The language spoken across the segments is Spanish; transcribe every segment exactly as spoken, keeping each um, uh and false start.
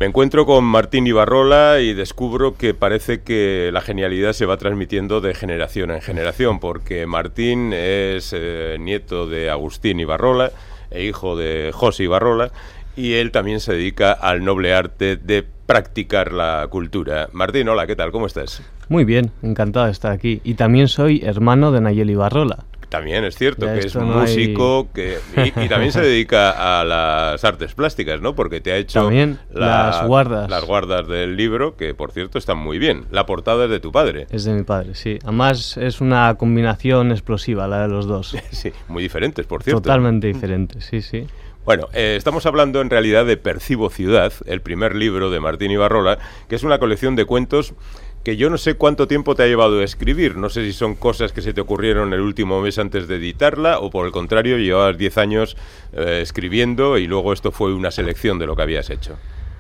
Me encuentro con Martín Ibarrola y descubro que parece que la genialidad se va transmitiendo de generación en generación, porque Martín es eh, nieto de Agustín Ibarrola e hijo de José Ibarrola, y él también se dedica al noble arte de practicar la cultura. Martín, hola, ¿qué tal? ¿Cómo estás? Muy bien, encantado de estar aquí. Y también soy hermano de Nayeli Ibarrola. También es cierto ya que es no músico hay... que y, y también se dedica a las artes plásticas, ¿no? Porque te ha hecho también la, las guardas. Las guardas del libro, que por cierto están muy bien. La portada es de tu padre. Es de mi padre, sí. Además es una combinación explosiva la de los dos. Sí, muy diferentes, por cierto. Totalmente diferentes, sí, sí. Bueno, eh, estamos hablando en realidad de Percibo Ciudad, el primer libro de Martín Ibarrola, que es una colección de cuentos que yo no sé cuánto tiempo te ha llevado a escribir. No sé si son cosas que se te ocurrieron el último mes antes de editarla o por el contrario llevabas diez años eh, escribiendo y luego esto fue una selección de lo que habías hecho.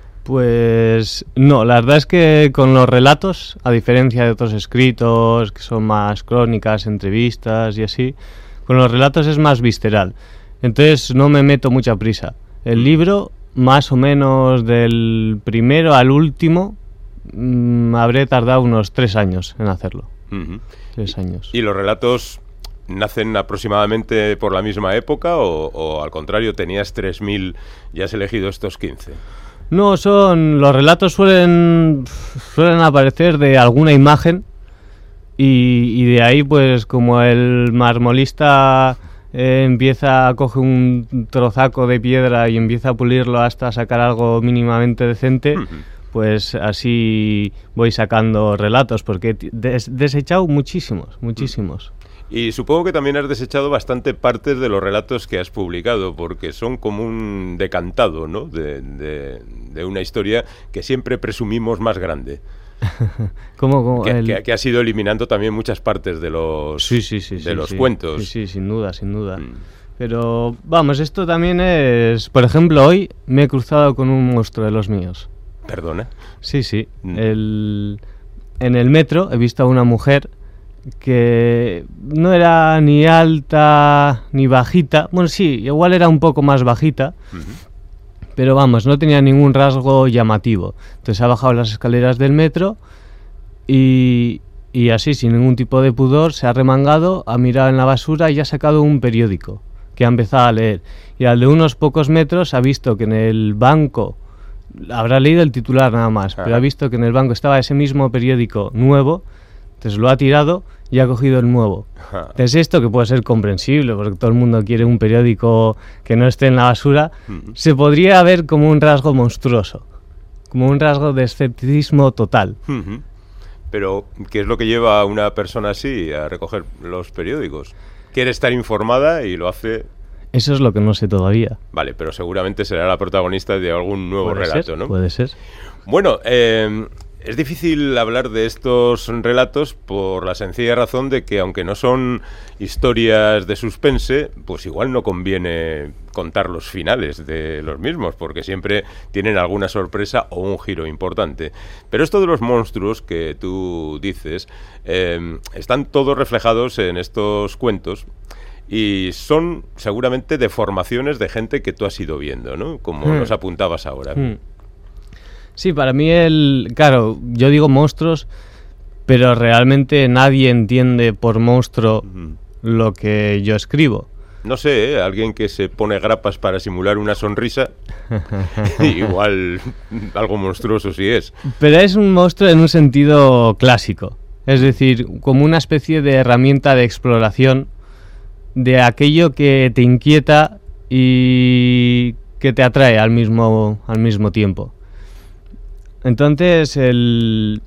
Pues no, la verdad es que con los relatos, a diferencia de otros escritos que son más crónicas, entrevistas y así, con los relatos es más visceral. Entonces no me meto mucha prisa. El libro, más o menos del primero al último, mmm, habré tardado unos tres años en hacerlo. Uh-huh. Tres años. ¿Y los relatos nacen aproximadamente por la misma época o, o al contrario tenías tres mil y has elegido estos quince? No, son los relatos suelen, suelen aparecer de alguna imagen y, y de ahí pues como el marmolista... Eh, empieza a coger un trozaco de piedra y empieza a pulirlo hasta sacar algo mínimamente decente, uh-huh. Pues así voy sacando relatos, porque he des- desechado muchísimos, muchísimos. Uh-huh. Y supongo que también has desechado bastante partes de los relatos que has publicado, porque son como un decantado, ¿no? de, de, de una historia que siempre presumimos más grande. ¿Cómo, cómo que, el... que, que has ido eliminando también muchas partes de los, sí, sí, sí, de sí, los sí. cuentos. Sí, sí, sin duda, sin duda. Mm. Pero vamos, esto también es... Por ejemplo, hoy me he cruzado con un monstruo de los míos. ¿Perdona? Sí, sí. Mm. El... En el metro he visto a una mujer que no era ni alta ni bajita. Bueno, sí, igual era un poco más bajita. Mm-hmm. Pero vamos, no tenía ningún rasgo llamativo. Entonces ha bajado las escaleras del metro y, y así, sin ningún tipo de pudor, se ha remangado, ha mirado en la basura y ha sacado un periódico que ha empezado a leer. Y al de unos pocos metros ha visto que en el banco, habrá leído el titular nada más, Ajá. pero ha visto que en el banco estaba ese mismo periódico nuevo, entonces lo ha tirado y ha cogido el nuevo. Ajá. Entonces esto, que puede ser comprensible, porque todo el mundo quiere un periódico que no esté en la basura, uh-huh. se podría ver como un rasgo monstruoso, como un rasgo de escepticismo total. Uh-huh. Pero, ¿qué es lo que lleva a una persona así a recoger los periódicos? Quiere estar informada y lo hace... Eso es lo que no sé todavía. Vale, pero seguramente será la protagonista de algún nuevo puede relato, ser, ¿no? Puede ser. Bueno, eh... es difícil hablar de estos relatos por la sencilla razón de que, aunque no son historias de suspense, pues igual no conviene contar los finales de los mismos, porque siempre tienen alguna sorpresa o un giro importante. Pero esto de los monstruos que tú dices, eh, están todos reflejados en estos cuentos y son seguramente deformaciones de gente que tú has ido viendo, ¿no? Como hmm. nos apuntabas ahora. Hmm. Sí, para mí el... Claro, yo digo monstruos, pero realmente nadie entiende por monstruo uh-huh. lo que yo escribo. No sé, ¿eh? Alguien que se pone grapas para simular una sonrisa, igual algo monstruoso sí es. Pero es un monstruo en un sentido clásico, es decir, como una especie de herramienta de exploración de aquello que te inquieta y que te atrae al mismo, al mismo tiempo. Entonces, el...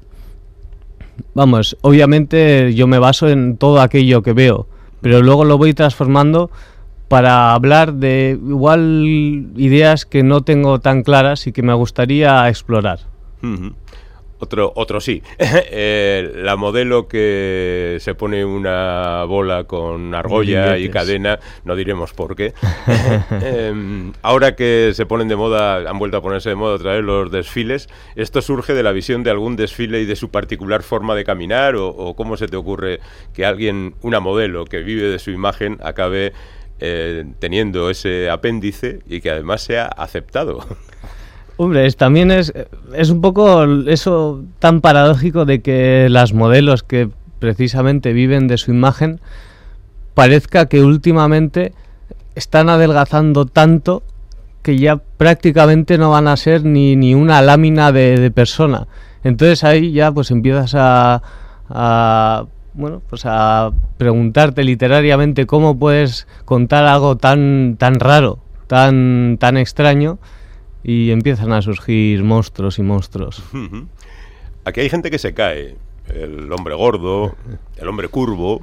vamos, obviamente yo me baso en todo aquello que veo, pero luego lo voy transformando para hablar de igual ideas que no tengo tan claras y que me gustaría explorar. Uh-huh. Otro, otro sí. eh, la modelo que se pone una bola con argolla y cadena, no diremos por qué. eh, ahora que se ponen de moda, han vuelto a ponerse de moda otra vez los desfiles, ¿esto surge de la visión de algún desfile y de su particular forma de caminar? ¿O, o cómo se te ocurre que alguien, una modelo que vive de su imagen, acabe eh, teniendo ese apéndice y que además sea aceptado? Hombre, es, también es, es un poco eso tan paradójico de que las modelos que precisamente viven de su imagen parezca que últimamente están adelgazando tanto que ya prácticamente no van a ser ni, ni una lámina de, de persona. Entonces ahí ya pues empiezas a, a bueno pues a preguntarte literariamente cómo puedes contar algo tan tan raro, tan tan extraño, y empiezan a surgir monstruos y monstruos. Aquí hay gente que se cae, el hombre gordo, el hombre curvo.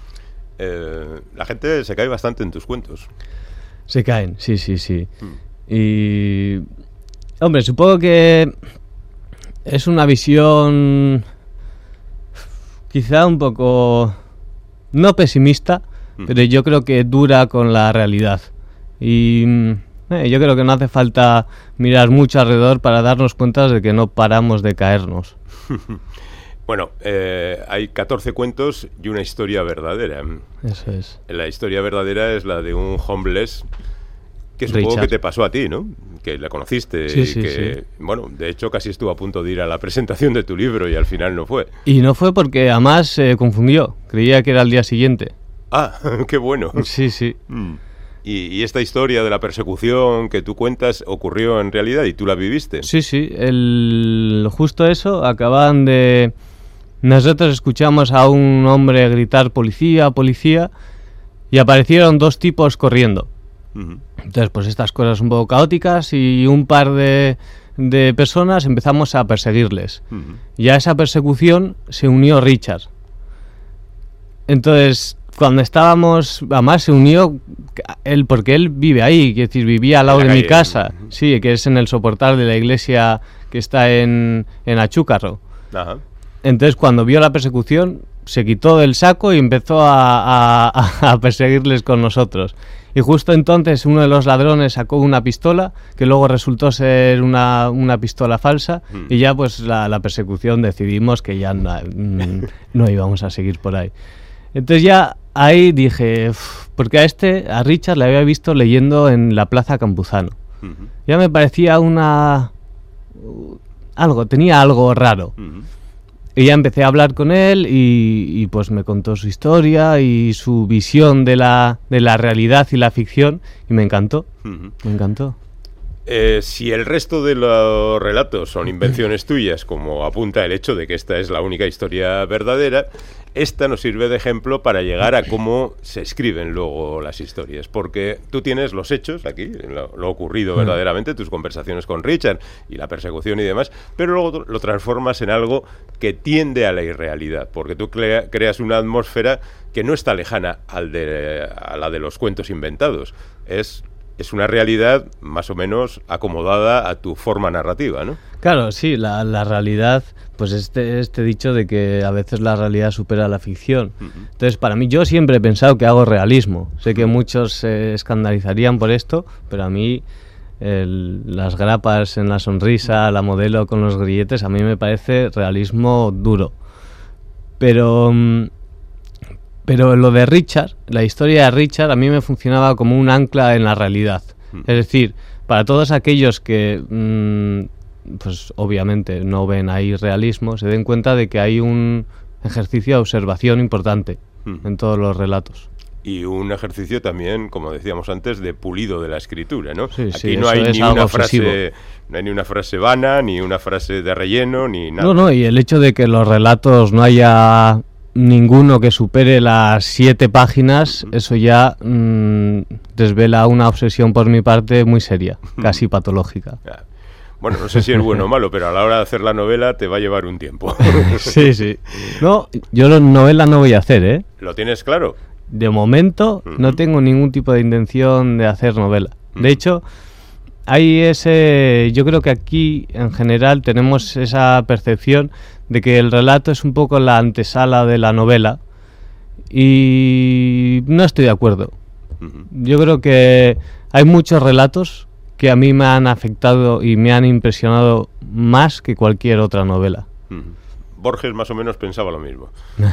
Eh, la gente se cae bastante en tus cuentos. Se caen, sí, sí, sí. Mm. Y, hombre, supongo que es una visión quizá un poco, no pesimista, mm. pero yo creo que dura con la realidad. Y eh, yo creo que no hace falta mirar mucho alrededor para darnos cuenta de que no paramos de caernos. Bueno, eh, hay catorce cuentos y una historia verdadera. Eso es. La historia verdadera es la de un homeless que supongo Richard. que te pasó a ti, ¿no? Que la conociste sí, y sí, que, sí. bueno, de hecho casi estuvo a punto de ir a la presentación de tu libro y al final no fue. Y no fue porque además se confundió, creía que era el día siguiente. Ah, qué bueno. Sí, sí. Mm. Y, y esta historia de la persecución que tú cuentas ocurrió en realidad y tú la viviste. Sí, sí, el, justo eso, acaban de... Nosotros escuchamos a un hombre gritar policía, policía, y aparecieron dos tipos corriendo. Uh-huh. Entonces, pues estas cosas un poco caóticas y un par de, de personas empezamos a perseguirles. Uh-huh. Y a esa persecución se unió Richard. Entonces, cuando estábamos, además se unió él, porque él vive ahí, es decir, vivía al lado de calle, mi casa, uh-huh. sí, que es en el soportal de la iglesia que está en, en Achúcarro. Uh-huh. Entonces, cuando vio la persecución, se quitó del saco y empezó a, a, a perseguirles con nosotros. Y justo entonces uno de los ladrones sacó una pistola, que luego resultó ser una, una pistola falsa, mm. y ya pues la, la persecución decidimos que ya no, no íbamos a seguir por ahí. Entonces ya ahí dije, uff, porque a este, a Richard le había visto leyendo en la Plaza Campuzano. Mm-hmm. Ya me parecía una... algo, tenía algo raro. Mm-hmm. Y ya empecé a hablar con él y, y pues me contó su historia y su visión de la, de la realidad y la ficción, y me encantó, uh-huh. me encantó. Eh, si el resto de los relatos son invenciones tuyas, como apunta el hecho de que esta es la única historia verdadera, esta nos sirve de ejemplo para llegar a cómo se escriben luego las historias, porque tú tienes los hechos aquí, lo, lo ocurrido verdaderamente, tus conversaciones con Richard y la persecución y demás, pero luego lo transformas en algo que tiende a la irrealidad, porque tú crea, creas una atmósfera que no está lejana al de, a la de los cuentos inventados, es... es una realidad más o menos acomodada a tu forma narrativa, ¿no? Claro, sí, la, la realidad, pues este, este dicho de que a veces la realidad supera la ficción. Uh-huh. Entonces, para mí, yo siempre he pensado que hago realismo. Sé que muchos se escandalizarían por esto, pero a mí el, las grapas en la sonrisa, la modelo con los grilletes, a mí me parece realismo duro. Pero... Pero lo de Richard, la historia de Richard, a mí me funcionaba como un ancla en la realidad. Mm. Es decir, para todos aquellos que, mmm, pues obviamente no ven ahí realismo, se den cuenta de que hay un ejercicio de observación importante mm. en todos los relatos. Y un ejercicio también, como decíamos antes, de pulido de la escritura, ¿no? Sí, Aquí sí, no hay ni una obsesivo. frase, no hay ni una frase vana, ni una frase de relleno, ni nada. No, no, y el hecho de que los relatos no haya... ninguno que supere las siete páginas, uh-huh. eso ya mmm, desvela una obsesión por mi parte muy seria, casi patológica. Yeah. Bueno, no sé si es bueno o malo, pero a la hora de hacer la novela te va a llevar un tiempo. Sí, sí. No, yo la novela no voy a hacer, ¿eh? ¿Lo tienes claro? De momento uh-huh. no tengo ningún tipo de intención de hacer novela. Uh-huh. De hecho, hay ese... Yo creo que aquí, en general, tenemos esa percepción de que el relato es un poco la antesala de la novela, y no estoy de acuerdo. Uh-huh. Yo creo que hay muchos relatos que a mí me han afectado y me han impresionado más que cualquier otra novela. Uh-huh. Borges más o menos pensaba lo mismo.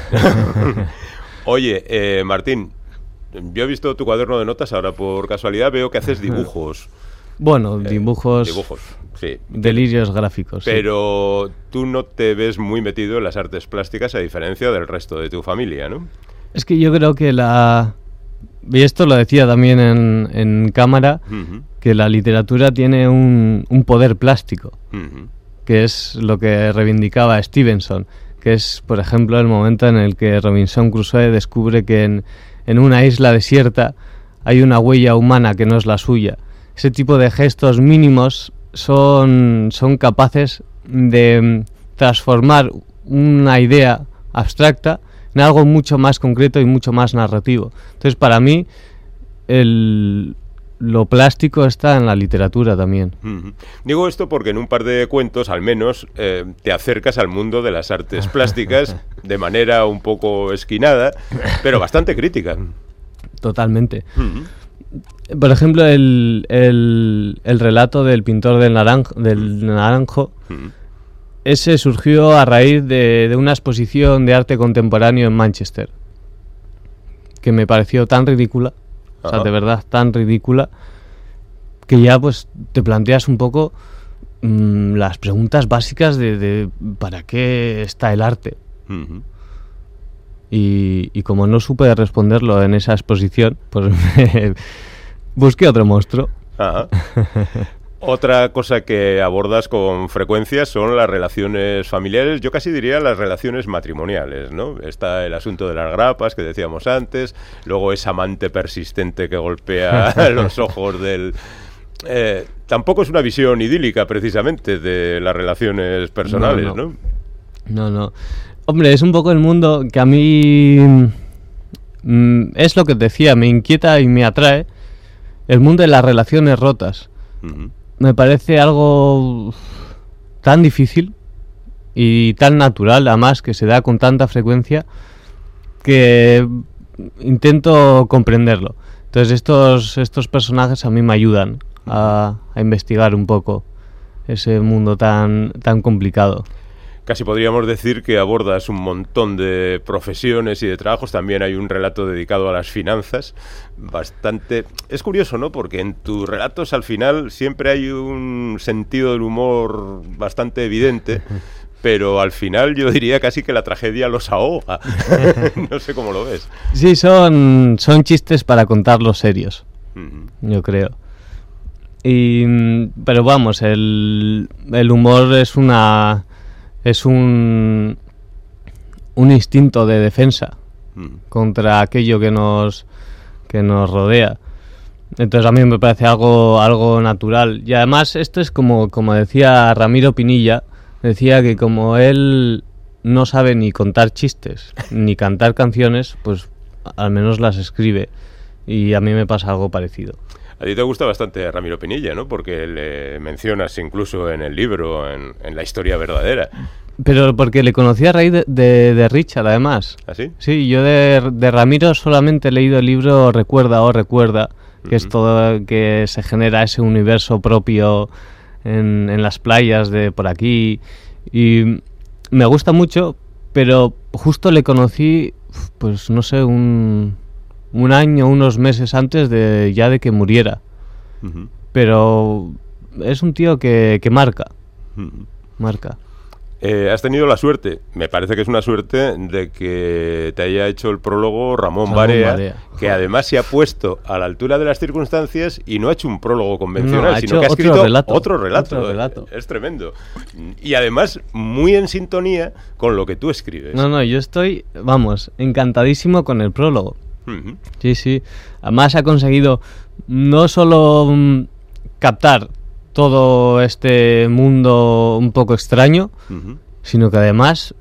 Oye, eh, Martín, yo he visto tu cuaderno de notas, ahora por casualidad veo que haces dibujos. Bueno, dibujos... Eh, dibujos, sí. Delirios gráficos. Pero sí. tú no te ves muy metido en las artes plásticas a diferencia del resto de tu familia, ¿no? Es que yo creo que la... Y esto lo decía también en, en cámara, uh-huh. que la literatura tiene un, un poder plástico, uh-huh. que es lo que reivindicaba Stevenson, que es, por ejemplo, el momento en el que Robinson Crusoe descubre que en, en una isla desierta hay una huella humana que no es la suya. Ese tipo de gestos mínimos son, son capaces de transformar una idea abstracta en algo mucho más concreto y mucho más narrativo. Entonces, para mí, el, lo plástico está en la literatura también. Uh-huh. Digo esto porque en un par de cuentos, al menos, eh, te acercas al mundo de las artes plásticas de manera un poco esquinada, pero bastante crítica. Totalmente. Uh-huh. Por ejemplo, el, el, el relato del pintor del, naranjo, del naranjo, uh-huh. ese surgió a raíz de, de una exposición de arte contemporáneo en Manchester, que me pareció tan ridícula, uh-huh. o sea, de verdad tan ridícula, que ya pues te planteas un poco mmm, las preguntas básicas de, de ¿para qué está el arte? Uh-huh. Y, y como no supe responderlo en esa exposición, pues me busqué otro monstruo. Ajá. Otra cosa que abordas con frecuencia son las relaciones familiares, yo casi diría las relaciones matrimoniales, ¿no? Está el asunto de las grapas que decíamos antes, luego esa amante persistente que golpea los ojos del... Eh, tampoco es una visión idílica, precisamente, de las relaciones personales, ¿no? No, no. no, no. Hombre, es un poco el mundo que a mí mm, es lo que te decía, me inquieta y me atrae, el mundo de las relaciones rotas. Uh-huh. Me parece algo tan difícil y tan natural, además, que se da con tanta frecuencia, que intento comprenderlo. Entonces estos, estos personajes a mí me ayudan a, a investigar un poco ese mundo tan, tan complicado. Casi podríamos decir que abordas un montón de profesiones y de trabajos. También hay un relato dedicado a las finanzas, bastante... Es curioso, ¿no? Porque en tus relatos al final siempre hay un sentido del humor bastante evidente, pero al final yo diría casi que la tragedia los ahoga. No sé cómo lo ves. Sí, son, son chistes para contarlos serios, uh-huh. yo creo. Y, pero vamos, el, el humor es una... es un, un instinto de defensa mm. contra aquello que nos, que nos rodea. Entonces a mí me parece algo, algo natural. Y además esto es como, como decía Ramiro Pinilla, decía que como él no sabe ni contar chistes, ni cantar canciones, pues al menos las escribe. Y a mí me pasa algo parecido. A ti te gusta bastante Ramiro Pinilla, ¿no? Porque le mencionas incluso en el libro, en, en La historia verdadera. Pero porque le conocí a raíz de, de, de Richard, además. ¿Ah, sí? Sí, yo de, de Ramiro solamente he leído el libro Recuerda o Recuerda, que uh-huh. es todo, que se genera ese universo propio en, en las playas de por aquí. Y me gusta mucho, pero justo le conocí, pues no sé, un... un año, unos meses antes de ya de que muriera. Uh-huh. Pero es un tío que, que marca. Uh-huh. Marca. Eh, has tenido la suerte, me parece que es una suerte, de que te haya hecho el prólogo Ramón, Ramón Barea, Barea, que además se ha puesto a la altura de las circunstancias y no ha hecho un prólogo convencional, no, sino que ha escrito otro relato. Otro relato. Otro relato. Es, es tremendo. Y además muy en sintonía con lo que tú escribes. No, no, yo estoy, vamos, encantadísimo con el prólogo. Uh-huh. Sí, sí. Además ha conseguido no solo um, captar todo este mundo un poco extraño, uh-huh. sino que además,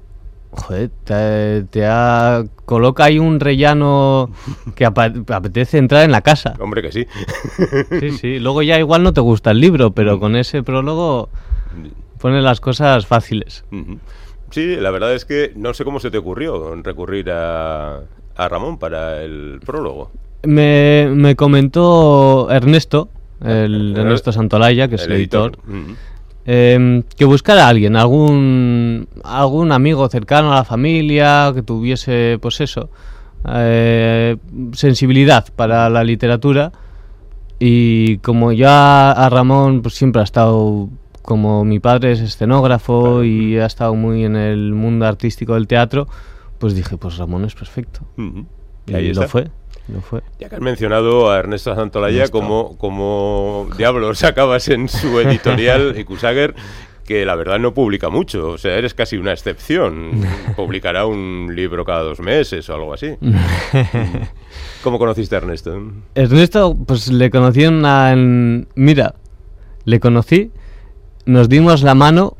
joder, te, te ha, coloca ahí un rellano que ap- apetece entrar en la casa. Hombre, que sí. Sí, sí. Luego ya igual no te gusta el libro, pero con ese prólogo pone las cosas fáciles. Uh-huh. Sí, la verdad es que no sé cómo se te ocurrió recurrir a... a Ramón para el prólogo. Me, me comentó Ernesto, el Ernesto Santolaya, que es el, el editor, editor. Uh-huh. eh, que buscara a alguien, algún algún amigo cercano a la familia, que tuviese, pues eso, eh, sensibilidad para la literatura, Y como ya a Ramón pues siempre ha estado, como mi padre es escenógrafo, claro, y ha estado muy en el mundo artístico del teatro, pues dije, pues Ramón es perfecto. Uh-huh. Y, y ahí lo está. fue. Lo fue. Ya que has mencionado a Ernesto Santolaya, como, como diablos sacabas en su editorial Ikusager, que la verdad no publica mucho, o sea, eres casi una excepción. Publicará un libro cada dos meses o algo así. ¿Cómo conociste a Ernesto? Ernesto, pues le conocí en una... En, mira, le conocí, nos dimos la mano.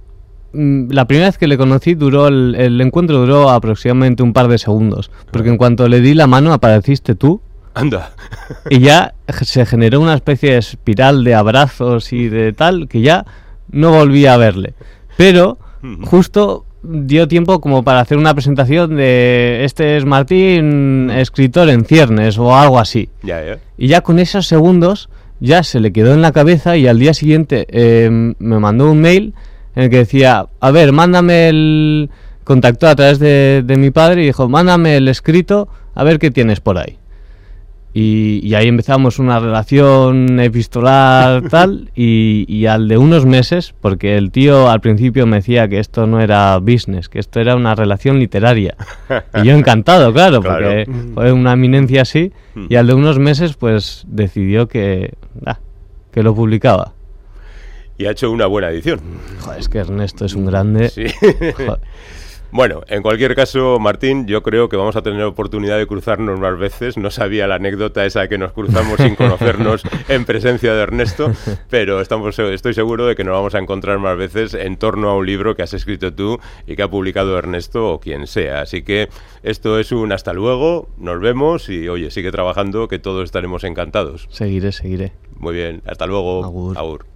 La primera vez que le conocí duró el, el encuentro duró aproximadamente un par de segundos, porque en cuanto le di la mano apareciste tú. Anda. Y ya se generó una especie de espiral de abrazos y de tal, que ya no volví a verle. Pero justo dio tiempo como para hacer una presentación de este es Martín, escritor en ciernes o algo así. Ya, ya. Y ya con esos segundos ya se le quedó en la cabeza y al día siguiente eh, me mandó un mail en el que decía, a ver, mándame el... Contactó a través de, de mi padre y dijo, mándame el escrito, a ver qué tienes por ahí. Y, y ahí empezamos una relación epistolar tal, y, y al de unos meses, porque el tío al principio me decía que esto no era business, que esto era una relación literaria. Y yo encantado, claro, Claro. porque fue una eminencia así, y al de unos meses pues decidió que, ah, que lo publicaba. Y ha hecho una buena edición. Joder, es que Ernesto es un grande. Sí. Bueno, en cualquier caso, Martín, yo creo que vamos a tener oportunidad de cruzarnos más veces. No sabía la anécdota esa que nos cruzamos sin conocernos en presencia de Ernesto, pero estamos, estoy seguro de que nos vamos a encontrar más veces en torno a un libro que has escrito tú y que ha publicado Ernesto o quien sea. Así que esto es un hasta luego, nos vemos y, oye, sigue trabajando, que todos estaremos encantados. Seguiré, seguiré. Muy bien, hasta luego. Agur. Agur.